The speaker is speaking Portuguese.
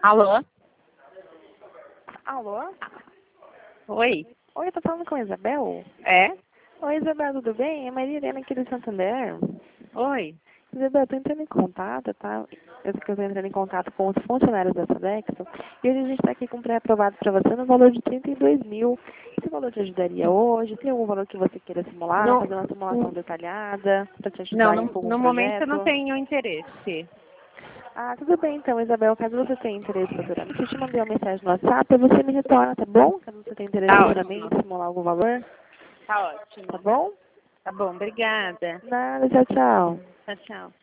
Alô? Alô? Oi? Oi, eu tô falando com a Isabel? É? Oi, Isabel, tudo bem? É Maria Helena aqui do Santander. Oi? Isabel, eu tô entrando em contato, tá? Eu tô entrando em contato com os funcionários da Sodexo e hoje a gente tá aqui com um pré-aprovado pra você no valor de 32 mil. Esse valor te ajudaria hoje? Tem algum valor que você queira simular, No, fazer uma simulação detalhada pra te não, ajudar em algum no momento eu não projeto? tenho interesse. Ah, tudo bem então, Isabel. Caso você tenha interesse futuramente, eu te mandei uma mensagem no WhatsApp e você me retorna, tá bom? Caso você tenha interesse Tá futuramente, ótimo. simular algum valor, Tá tá ótimo. bom? Tá bom, obrigada. Nada, tchau, tchau. Tchau, tchau.